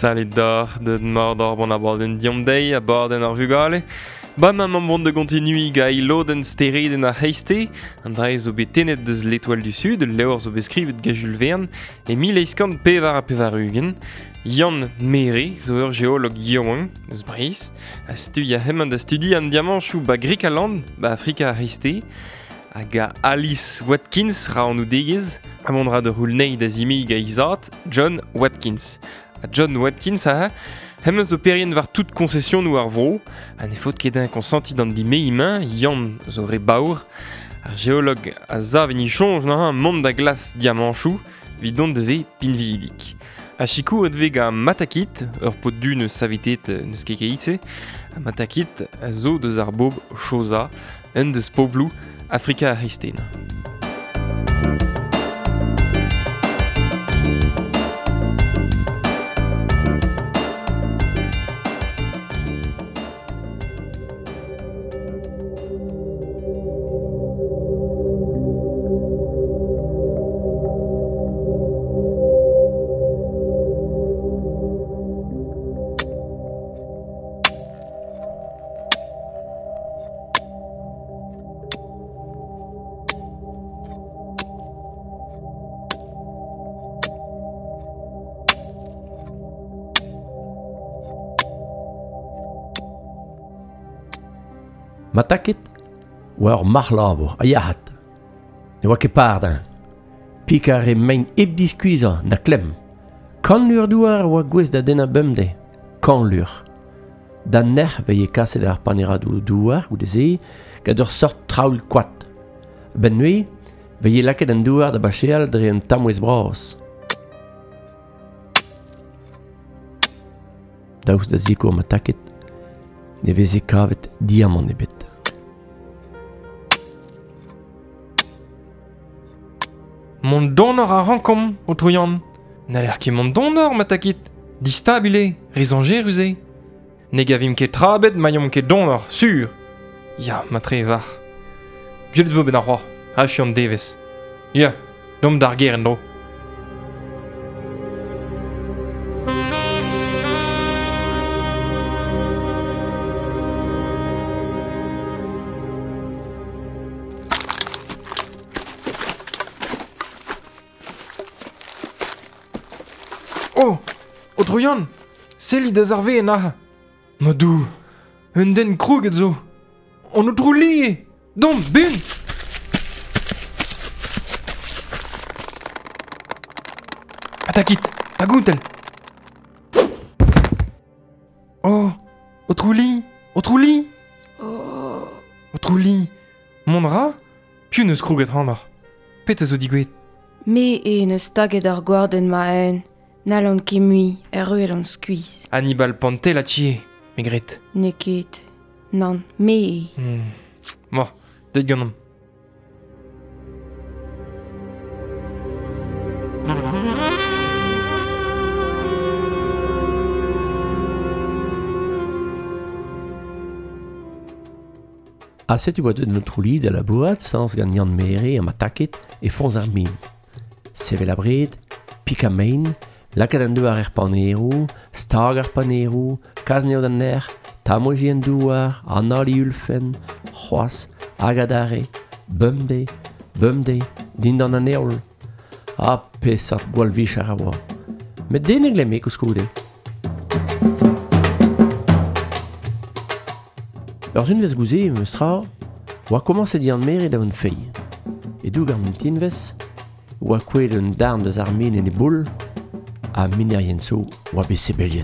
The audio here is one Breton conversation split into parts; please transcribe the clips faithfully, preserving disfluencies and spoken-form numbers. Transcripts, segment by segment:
Salet d'or, de mordor bon a borden diomdei, a borden ar vugale. Ba ma mam vont de kontinui ga ilo den steriden ar heiste, an dra zo betenet deus l'étoile du sud, leur zo beskrivet ga Jules Verne, e mil eiskant pevar a pevarugen. Yann Mere, zo ur geolog Yowang, eus Brice, a stu ya hemman da studi an diamanchou ba Grekaland, ba Afrika ar heiste, hag a Alice Watkins ra an oudegez, a mondra de roulnei da zimi ga izat, John Watkins. A John Watkins a ha, hemmen zo perien war tout concession nou ar vro, an e faut ket kon senti d'an di meimañ, Yann zo re baour, ar geolog a za veni chonj na un mont da glas diamanchou, vidon de pinvilik. A chikou et vega matakit, ur pot du ne savitet neus ket keitse, a matakit a zo deus ar bob choza, un deus povlou Afrika ar heisten. Matakit war marlabor a yahat. Ne oa ket pardañ. Pikar e main eb diskuiza na klem. Kan lur douar oa gwez da den a bemde. Kan lur. Dan ner veye kaset ar paneradou douar ou de ze gad ur sort traoul kwat. Ben nue veye laket an douar da bacheal dre un tamwez bras. Daouz da ziko matakit ne veze kavet diamant ebet. Mont donor a rankom, o trouyan. Na l'er ket mont donor, matakit. Distabile, rezanger uze. Ne gavim ket trabet, maillom ket donor, sur. Ya, matre var. Gwelet vo ben ar roi, a chiant devez. Ya, dom d'ar geren dro. Oh, o trouyan, seli da zarve en aha. Ma dou, un den krouget zo. On o trou lié. Dom, ben. Atakit, tagountel. Oh, o trou li, o trou li. Oh. O trou li. Mon ra, piou neus krouget hannar. Pet a zo digwet. Me e neus taget ar gwarden ma en. Nalon ket mui, er reuel an skuiz. Hannibal Pantel a tchie, megret. Ne ket. Nan, me e. Hmm. Mo, deut ganom. A set tu oa deud no trouli da la boat sans gant Yann Mere a matakit e fonz ar min. Sevel a bred, pik a main, laket an douar er panerou, stag ar panerou, kazneo d'an ner, tamoji an douar, anali ulfen, c'hoaz, agadare, bemde, bemde, din d'an an eol. A pesat gwal vich ar a oa. Met deneg lemme kouskoude. Ur zun vez gouze, meus tra, oa komanse di an mere da un fei. E doug ar mintin vez, oa kouet un darn deus ar min en e boul, a minerien so oa bet sebeliet.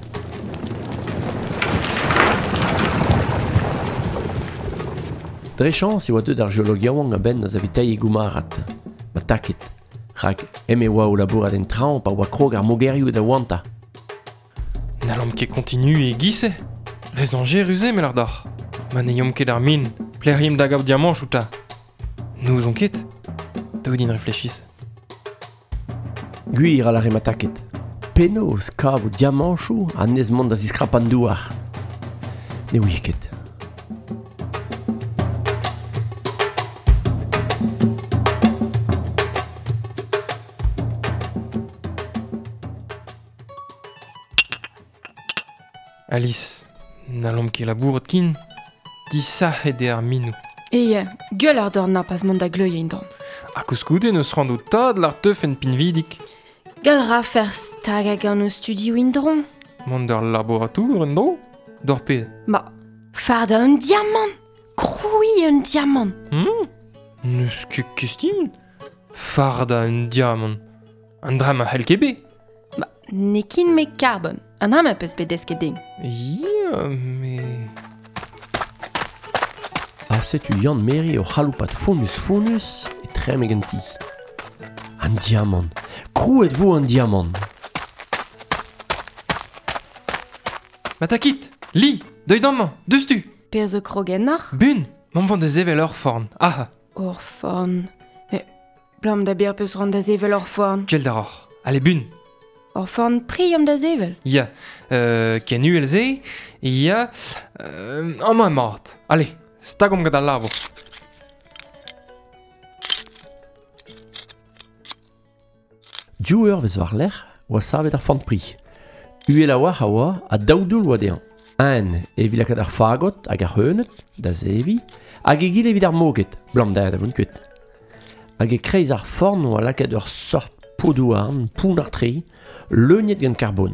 Dre chans e oa deud ar geolog Yowang a ben a zavitei e goumarat. Ma takit, rag eme oa o labourat en tramp a oa krog ar mogerioù da wanta. N'allom ket kontinu e gise. Rezanger uze me lardar. Ma neom ket ar min, pleriem da gav diamant chouta. Nous on ket. Daoud in reflechiz. Gwir a la remataket. Penaos kav o diamanchou a nez mont da ziskrap an douar. Ne ouie ket. Alice, n'allons ket labouret kin, disahet e ar minou. Eia, gueul ar dorn pas mont da gleuia indran. Ha koskoude neus rand o tad l'ar teuf en pinvidik. Gal ra fer stag hag an o studio indron. Mont ur laboratour en dro, d'or ped. Ba, farda un diamant. Kroui un diamant. Hmm, neus ket kestin. Farda un diamant. An dram a helkebe. Ba, nekin me carbon. An ham a peus bedeske ding. Ya, me... A setu Yann Mary o c'haloupat fonus fonus e tremegen ti. An diamant. Krouet vo an diamant. Ma takit, li, deuit an deus tu. Per zo krogennar? Bun, m'en vant de zevel ur forn. Ah, Or forn. Me, blam da bir peus rand da zevel or forn. gel d'aror. Allez, bun. Or forn priam da zevel. Ya, euh, ken u el ze, ya, euh, an ma mat. Allez, stagom gant al lavo. Diou eur vez war l'er oa savet ar fant pri. Uel a war a oa a daoudoul oa dean. Un evilakat ar fagot hag ar heunet, da zevi, hag e gil evit ar moget, blam da da vun kuit. Hag e kreiz ar forn oa lakat ur sort podouarn, poun ar tre, leuniet gant karbon.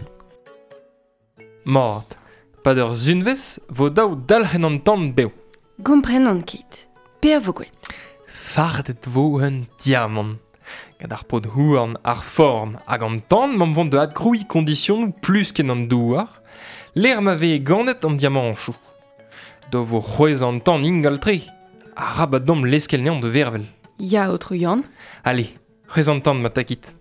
Mat, pa d'ur zunvez, vo daou dalc'hen an tan beo. Gomprenan kit. Per vo gwet. Fardet vo un diamant. Gant ar pod houarn ar forn hag an tan, m'en vant de had kroui kondition plus ken an douar, l'er ma ve ganet an diamant an chou. Do vo c'hwez an tan ingal tre, a rabat dom leskel nean de vervel. Ya outro Yann. Allez, c'hwez an tan ma takit.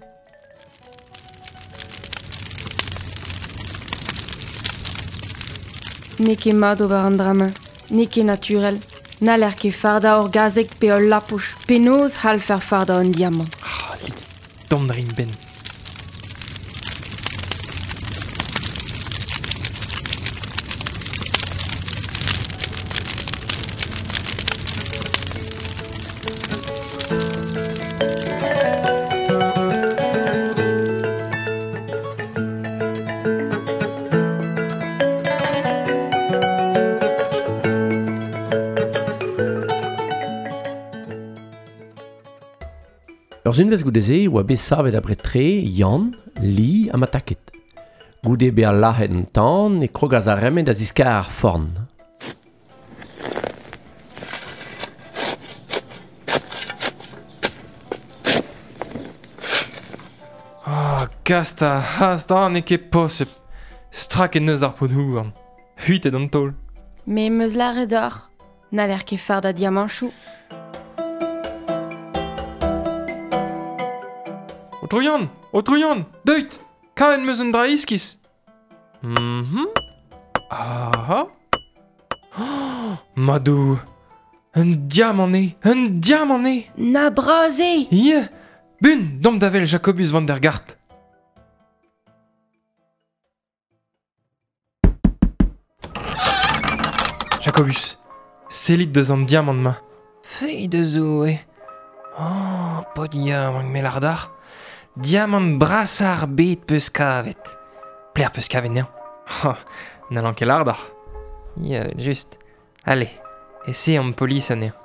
Neke mat ober an drama. Neke naturel. Na l'er ket farda or gazek pe ol lapouch. Penoz hal fer farda un diamant. Ah, li, dom drin ben. Ur zunvez goudeze oa be savet abret tre, Yann, li ha ma taket. Goude be ar lahet an tan e krogaz a remet da ziska ar forn. Ah, gasta, has da ne ket posep. Strak en neus ar pod houarn. Huitet an tol. Me meus lare d'or. Na l'er ket farda diamant chou. O trouian, o trouian, deuit, kaen meus un dra iskis. Mhm. Aha. Oh, madou, un diamant ne, un diamant ne. Na braze! Ie, bun, dom davel Jacobus van der Gart. Jacobus, selit deus an diamant ma. Fei de zo, eh. Oh, po diamant melardar. Diamant brassar bet peus kavet. Pler peus kavet nean. Ha, n'allan ket lardar. Ya, just. Allez, esse an polis a nean.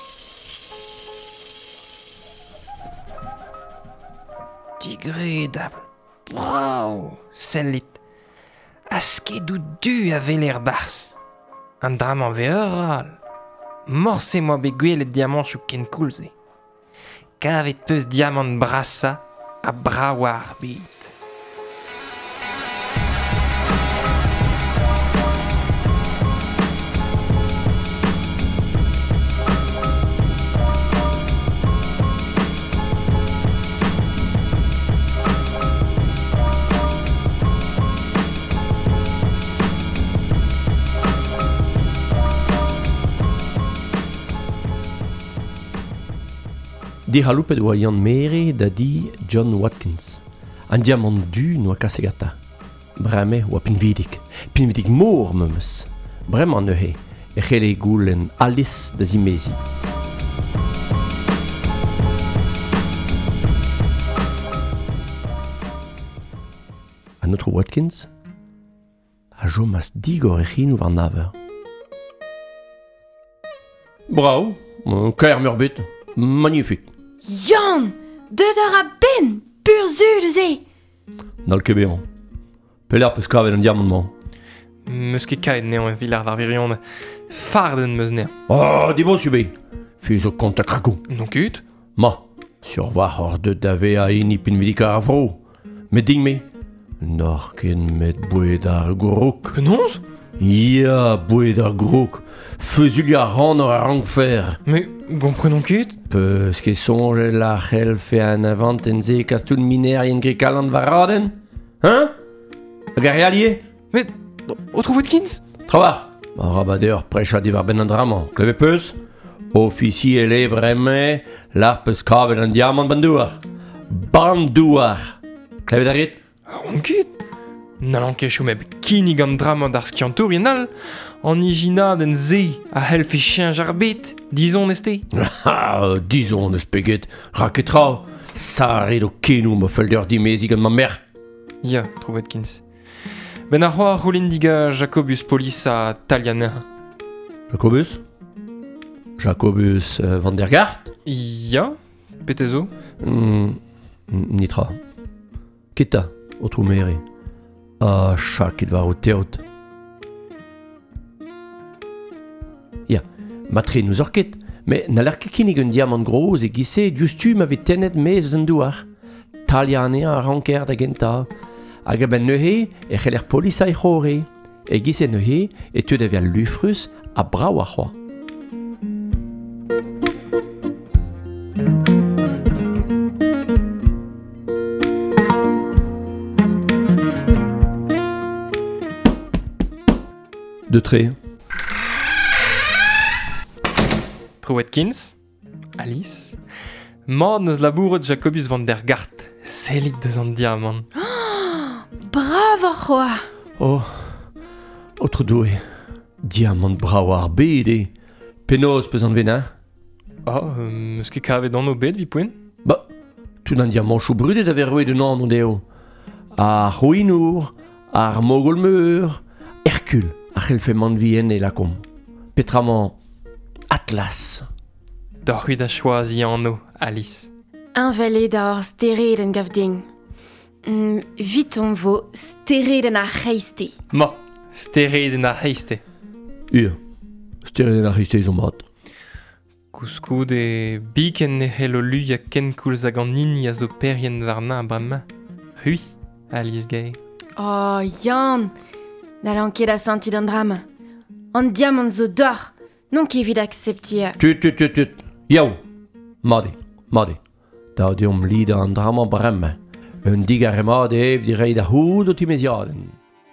Digredable. Bravo, sellit. Askedou du a veler bars. An dram an veoral. Morse-moi be gwelet diamant chou ken koulze. Kavet peus diamant brassa a brawar bet. Di c'haloupet oa Yann Mary da di John Watkins. An diamant du noa kasegata. Breme oa pinvidik. Pinvidik mor memes. Bremañ neuhe. E c'hele goulenn Alice da zimezi. An outro Watkins a jo mas digor e c'hinou war naver. Bravo, un kaer murbet, magnifique. Yann, deud ar a ben, pur zud eus e. Nal kebean. Pelec'h peus kavet an diamant-mañ. Meus ket kaet neon e vilar d'ar virion, farden meus ner. Oh, dis-moi, subé. Fus au compte à craco. Non ket? Ma, sur war hor de dave a eni pin vidika ar vro. Met ding me. Nor ken met boued ar grouk. Penonz? Ya, boued ar grouk. Feuzulia ran ar rang fer. Me, bon prenon ket? Peus ket sonje la c'hell fe an avant en ze kastoun miner yen grekalant varaden? Hein? A gare allié? Me, o trouvet kins? Travar. Ma rabadeur precha divar ben an draman. Kleve peus? Offici ele breme, l'ar peus kavet an diamant bandouar. Bandouar. Kleve darit? On ket? N'allan ket chomeb kinig an drama d'ar skiantour yenal, an igina den ze a helfe chien jarbet, dizon este. Ah, dizon eus peget. Raketra. Saret o kenou ma felder dimezig an ma mer. Ya, trouvet kins. Ben ar c'hoar roulendiga Jacobus Polis a Taliana. Jacobus? Jacobus uh, van der Gart? Ya, petezo? Mm, nitra. Keta, o trou mere. Ah, chak it var o teot. Ya, matre nous orket, me n'aler ket kinnig un diamant groz e gise justu m'ave tenet mez an douar. Taliane a ranker da genta. Hag a ben neuhe e c'heller polis a e c'hore. E gise neuhe e teud avia lufrus a brao a c'hoa. De tre. Trouvet kins? Alice? Mord neus labouret Jacobus van der Gart. Selit deus an diamant. Brav ar c'hoa. Oh, autre doe. Diamant brao ar bede. Penaos peus an vena? Oh, euh, eus ket kavet an o bet, vi poen? Ba, tout an diamant chou brudet aver roet un an on deo. Ar Rouinour, ar Mogolmeur, Hercule, ar c'helfe manvien e lakom. Petraman, Atlas. D'ar a choisi an o, Alice. Un velet d'ar stered en gav ding. Mm, vit on vo stered en ar c'heiste. Ma, stere den ar heiste. Ur, steren ar histe zo mat. Kouskou de biken ne c'hell o lu ya ken koulz hag an nini a zo perien varna a brama. Hui, Alice Gay. Oh, Yann, n'allan ket a sentit an drama. An diamant zo d'or, non ket vid acceptier. Tut, tut, tut, tut. Yao. Made, made. Da deom lida an drama bremme. Un digar e made ev di rei da houd o timeziaden.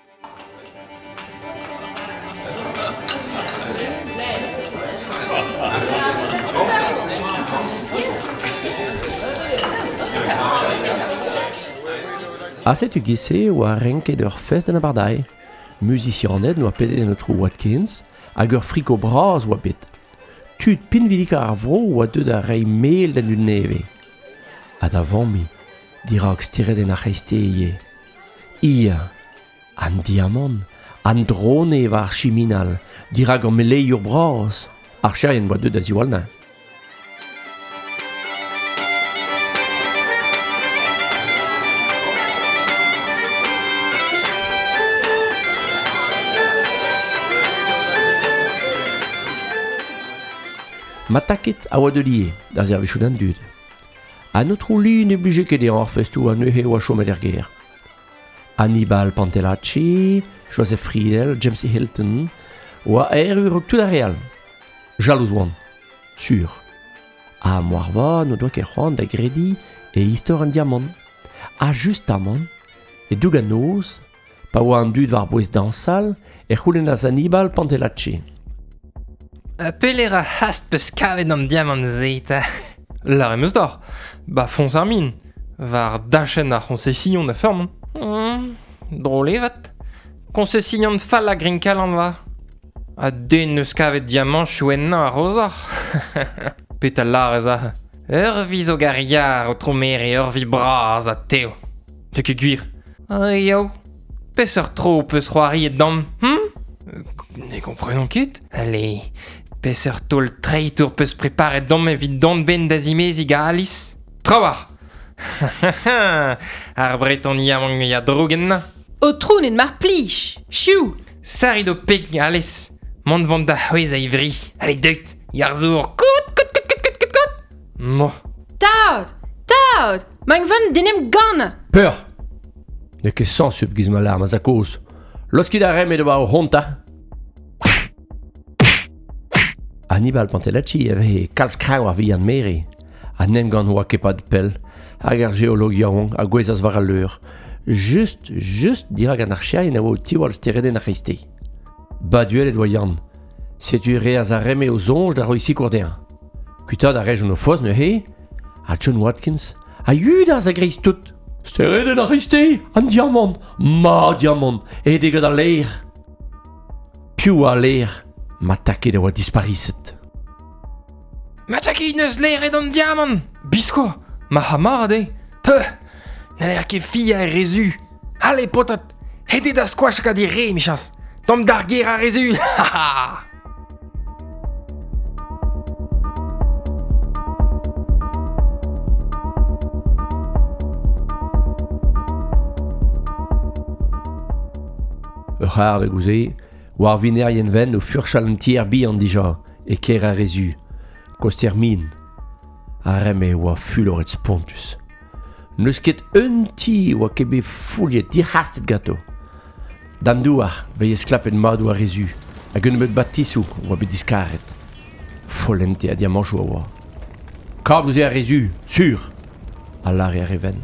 Aset u gise oa renket ur fest den a bardai. Musicianet noa pedet en o trou Watkins, hag ur friko braz oa bet. Tud pinvidika ar vro oa deud a rei mel den un neve. Ha da vammi, dirak steret en ar c'heiste ie. Ia, an diamant, an drone war chiminal, dirak an melei ur braz. Ar cherien oa deud a ziwalna. Ma taket a oa de lié, da zervechou d'an dud. An o trou li ne blije ket an festoù an neuhe oa chomet er ger. Hannibal Pantelacci, Joseph Friedel, James Hilton, oa er ur tout a real. Jalouz oan, sur. A moarva no doa ket c'hoant da gredi e istor an diamant. A justamant, e dougan noz, pa oa an dud war bouez dansal, e c'houlen az Hannibal Pantelacci. Peler a hast peus kavet an diamant zeta. La remeus d'or. Ba fons ar min. Var dachen ar concession da fermon. Hmm, drolevat. Concession fall a grinkal an va. A den neus kavet diamant chouenna a rozar. Peta larez a. Ur vi zo gariar o tromer e ur vi braz a teo. Te ket gwir. Ah, yo. Pesser tro peus c'hoari et dam, hm? Ne comprenons ket? Allez, pesser tol treitour peus préparer dam evit don ben da zimezi ga Alice. Traoar! Ar breton yamang ya drogen na. O trounet mar plij, chiou. Sari do peg Alice. Mont vant da c'hwez a ivri. Allez, deut, yar zour, kout, kout, kout, kout, kout, kout, kout. Mo. Taout, taout, mang van denem gana. Peur! Ne ket sans sub giz ma larm a zakoz. Loskid a rem e doa o honta. Hannibal Pantalacci avait kalf krav ar vihan mere. A nem gant oa ket pa de pel. Hag ar geolog yaouan a gwez as var al leur. Just, just dira gant ar chiaien a oa o tiwal stereden ar reiste. Baduel et doa yann. Setu re az a reme o zonj da roisi kourdean. Kuta da rejon o fos ne he, a John Watkins, a yud az a greiz tout. Stereden ar reiste, an diamant, ma diamant, e degad ar leir. Piou ar leir, ma taket a oa dispariset. Ma taki neus leer et an diamant. Bisko, ma hamar ade. Peu, na l'air ket fia e rezu. Allez, potat, hede da squash ka di re, michas. Tom d'arguer a rezu, ha ha. Ur c'har ve gouze, war vinerien ven o furchal an tier bi an dija, e ker a rezu. Koster min, a reme oa fuloret spontus. Neus ket un ti oa kebe fouliet dirhastet gato. Dan douar, veiez klapen mad oa rezu, hag un bet bat tisou oa bet diskaret. Follente a diamanchou a oa. Kab ouze a rezu, sur, a lare a reven.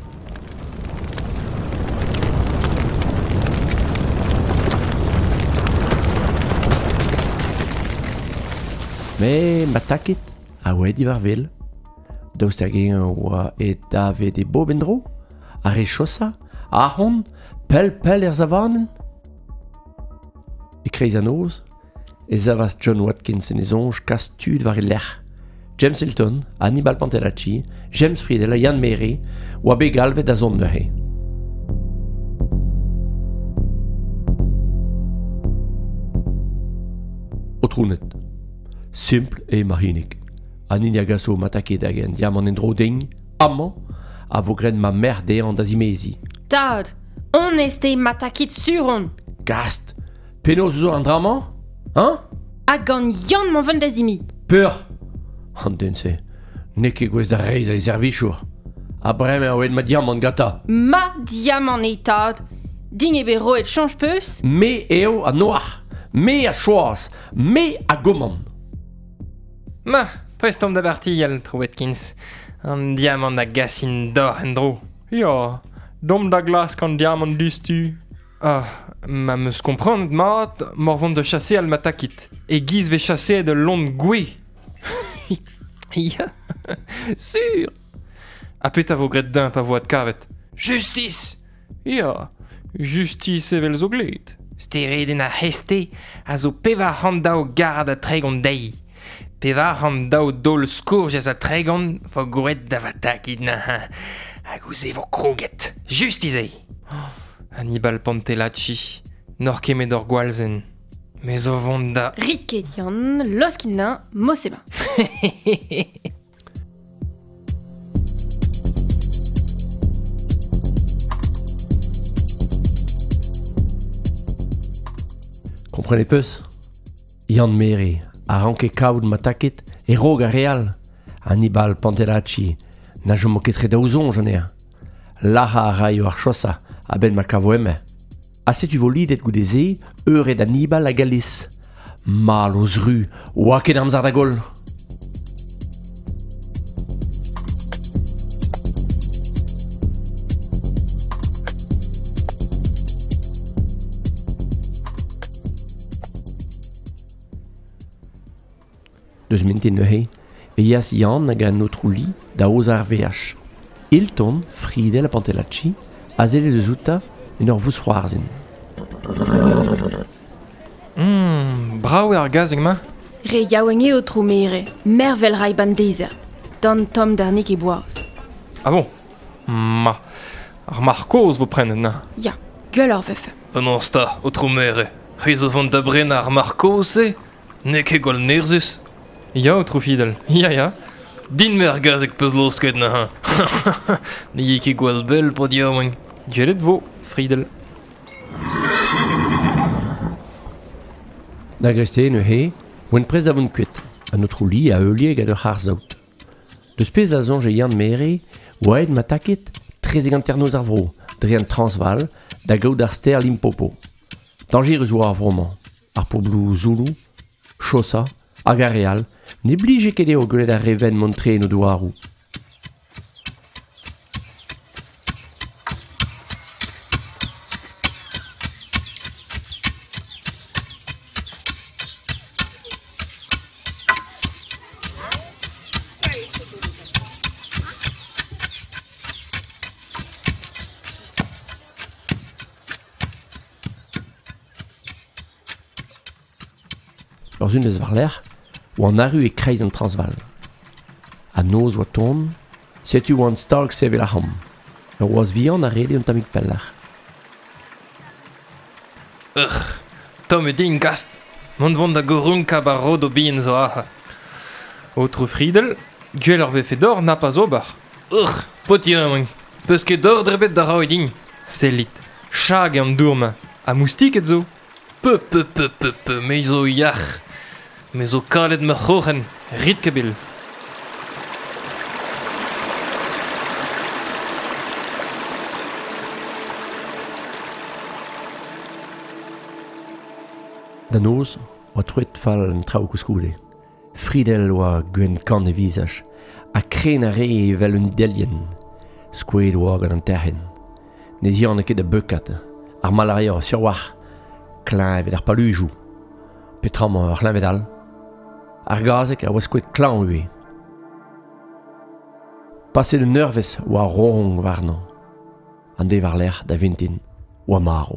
Me ma taket a oa edi war vel. Daoust hag egen oa e dave de bo bendro, a re chosa, a hon, pel pel er zavanen. E kreiz an oz, e zavas John Watkins en e zonj kastud war e lec'h. James Hilton, Hannibal Pantalacci, James Friedel a Yann Mere, oa be galvet a zon neuhe. O trounet. Simple e mahinik. Anin ya gaso mataket agen diamant en dro ding, amman, a vo gren ma merde an da zimezi. Taout, on este matakit suron. Gast, penaos zo an draman? Hein? Hag gant yann man van da zimi. Peur! An den se, ne ket gwez da reiz a e servichour. A brem a oed ma diamant gata. Ma diamant e taout. Ding ebe roet chanj peus. Me eo a noar, me a choaz, me a gomman. Ma, prest tom da bartigal, Watkins. An diamant da gassin d'or en dro. Ja, dom da glas kan diamant distu. Ah, ma meus komprend mat, mor vont de chasser al matakit. E giz ve chasser de lont gwe. Ya, sur. A pet a vo gret d'un pa voat kavet. Justice! Ja, justice evel zo glet. Stereden a heste, a zo peva handao garad a tregon dei. Peva handao dol skourjez a tregon, vo gouret da va takid na ha. A gouze vo kroget. Justice! Hannibal Pantalacci, nor kemet ur gwalzen. Me zo vont da... Rit ket yann, loskin na, mosema. Comprenez peus? Yann Mere, a ranke kaout ma taket, e rog a real. Hannibal Pantalacci, na jo mo ketre daouzon joner. Laha a rai ar chosa, a ben ma kavo eme. A setu vo lidet goudeze, eur ed Hannibal a galis. Mal oz ru, oa ket amzar da gol. Deus mintin neuhe, e yas Yann hag an outro li da oz ar V H. Hilton, Friedel a Pantalacci, a zele de zouta en ur vous c'hoarzin. Hmm, brao ar gaz eg ma. Re yaoueng eo tro mere, mervel rai bandeza. Dan tom darnik e boaz. Ah bon? Ma, ar markoz vo prennet na. Ya, gueul ar veuf. An sta, o tro mere. Reiz o vant da bren ar marko se, ne ket gwal nerzus. Ya o tro fidel, ya ya. Din mer gazek peus losket na ha. Ne ye ket gwal bel po diamant. Gwelet vo, Friedel. Da greste ne he, oen prez a vont kuit, an o tro li a eulieg a ur c'harzout. Deus pez a zonje Yann mere, oaed ma taket, trezeg an ternoz ar vro, dre an Transval, da gaout ar ster Limpopo. Danger eus war vroman, ar poblou Zulu, Chosa, hag ar real, ne blije ket eo gwelet ar reven montre no douarou. Lors un deus war l'er, ou an aru e kreiz an Transval. A noz oa ton, setu oa an stark sevel a ham. Ur oaz vihan a rede un tamik peller. Ur, tom e din gast. Mont vont da gorun ka bar rod o bien zo aha. O tro Friedel, gwell ar vefe d'or na pas ober. Ur, pot diamant. Peus ket d'or drebet da rao e din. Sellit, chag an dourma, a moustik et zo. Peu, peu, peu, peu, peu, me zo yach. Me zo kalet me c'hoc'hen, rit kebil. Da noz, oa truet fall an trao kouskoude. Friedel oa gwen kan e vizaj, a kren a re vel un delien. Skoued oa gant an terhen. Ne zian e ket da beukat, ar malaria sur war, klein evit ar palujou. Petram ar c'hlenvedal. Ar gazek a oa skoued klan ue. Pase de nervez oa rong warnan. An de war l'er da ventin oa maro.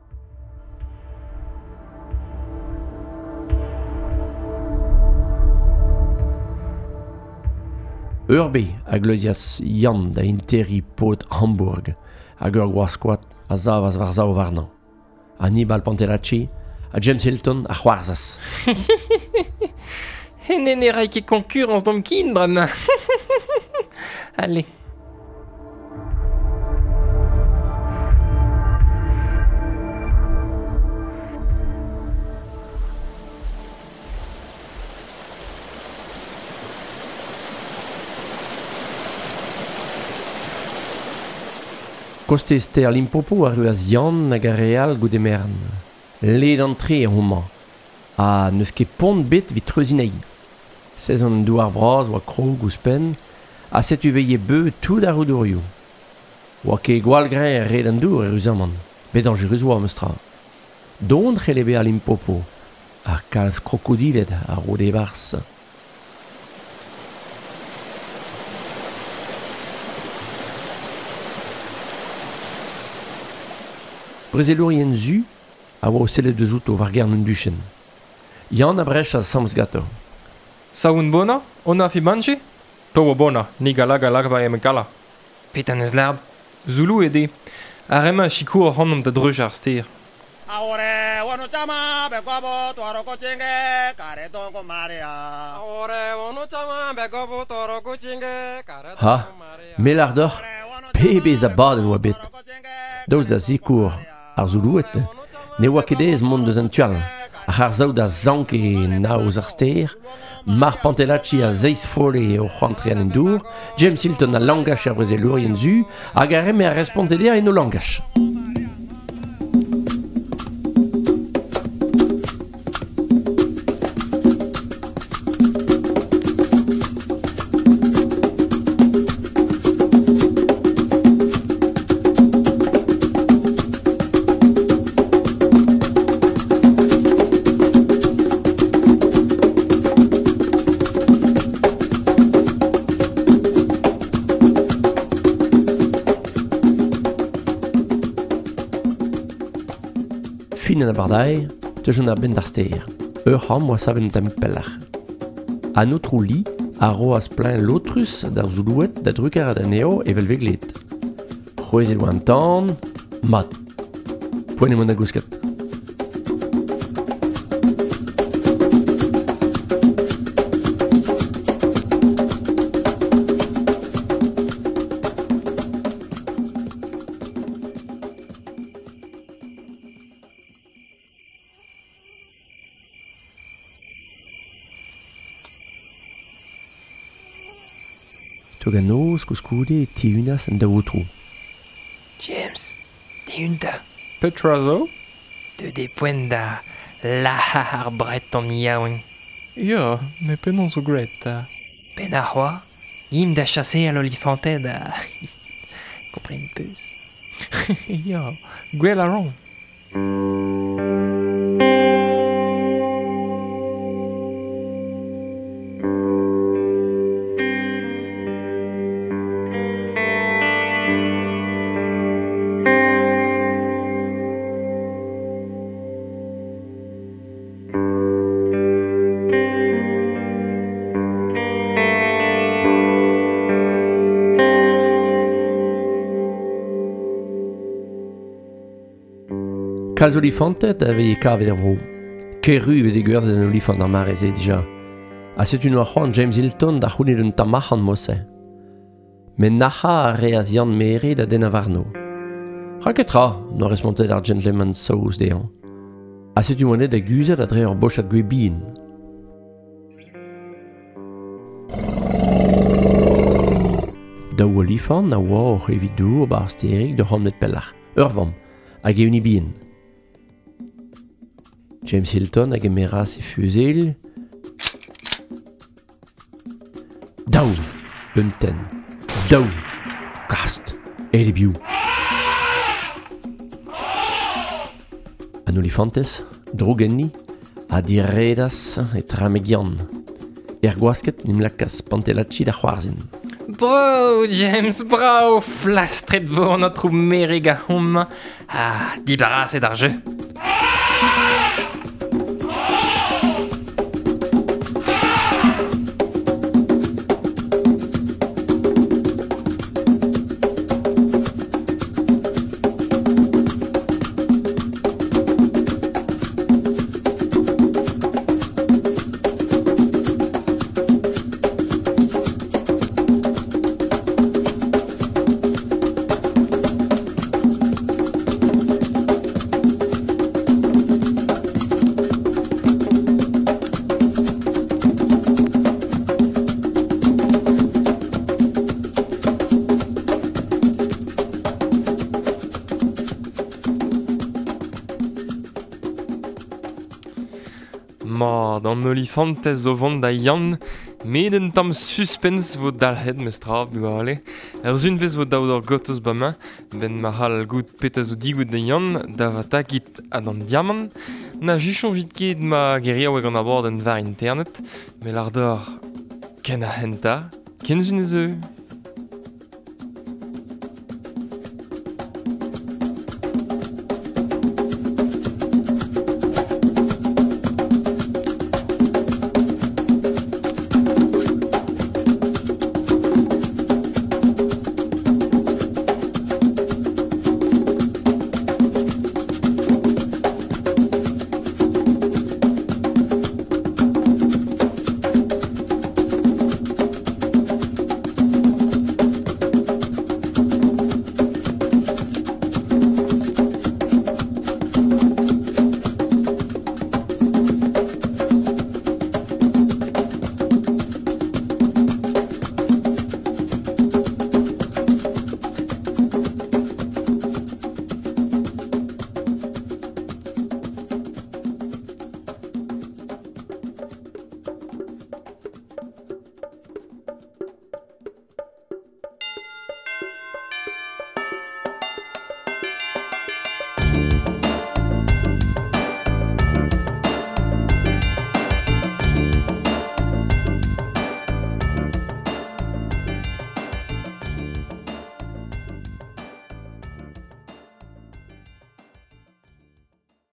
Urbe a glodias Yann da interi pot Hamburg hag ur gwaskwat a zavas war zao warnan. Hannibal Pantelacci a James Hilton a c'hoarzas. Henne ne rai ket konkurrence d'om kin, bremañ. Allez. Koste ester Limpopo a ruaz Yann hag a real goude mern. Led an tre homañ. A neus ket pont bet vit treuzinei. Sez an douar braz oa krog ou spen, a setu veie beu tout ar oudorioù. Oa ket gwal gre red an dour e ruzaman, bet an jiruz oa meustra. Don c'helebe a Limpopo, ar kalz krokodilet a rode vars. Brezelourien zu a oa o sellet deus outo war gern un duchen. Yann a brech a sams gato. Saoun bona, ona fi manje? To bona, ni gala gala va em gala. Petan eus lab. Zulu ede. Ar ema chikour hannom da dreuj ar ster. Aore wano chama be gobo toro kochinge kare dongo maria. Aore wano chama be gobo toro kochinge kare dongo Ha, melar d'or, pebez a baden oa bet. Daouz da zikour ar Zulouet, ne oa ket ez mont deus an tual. A c'harzaout da zank e naoz ar ster, Mar Pantelacci a zeiz fole o c'hoantre an endour, James Hilton a langach ar brezelourien zu, hag a reme a respondeder en o langach. Fin an abardai, tejon ar bend ar ster. Ur ham oa saven un tamik pellar. An outro li a roaz plein lotrus d'ar Zulouet da drukaat an eo evel veglet. C'hwez eo an tan, mat. Poen emon da gousket. Tog a noz kouskoude ti unas an da outro. James, de unta, Petrazo? de de poent da la ar bret an yaouin. Ja, me penon zo gret. uh. Ben a c'hoar, im da chasse al olifanted a... Kompren peus. Ja, gwell a ran. Kalz olifantet a veze kavet ar vro. Keru veze gwerzh an olifant ar mareze dija. A setu noa c'hoant James Hilton da c'hounit un tamachan mosse. Men nacha a re a zian mere da den a varno. Raketra, no respontet ar gentleman saouz dehan. A setu monet da guzet a dre ur bochat gwe bin. Daou olifant na oa o c'hevit dou o bar sterik de c'hommet pellach. Ur vamm, hag e uni bin. James Hilton hag e mera se fuzel. Daou, unten. Daou, kast, ele biou. An olifantes, drogenni, a diredas et ramegian. Er gwasket nim lakas pantelacci da c'hoarzin. Bro, James, bravo, flastret vo an trou merega hom. Ah, dibarraset ar jeu. Ma, d'an olifantez zo vont da yann, met un tamm suspens vo dalhet mes trab du ale. Er zun vez vo daout ur gotos ba ma, ben ma hal gout peta zo digout da yann, da va takit ad an diamant, na jichon vit ket ma geria oe gant abord en var internet, me lardor ken a henta, ken zun zeu.